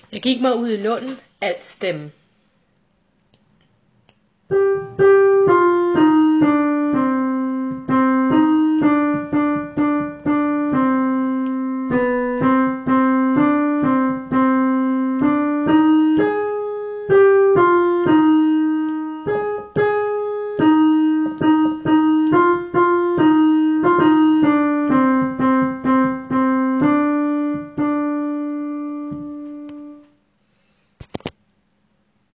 Jeg gik mig ud i lunden, alt stemme.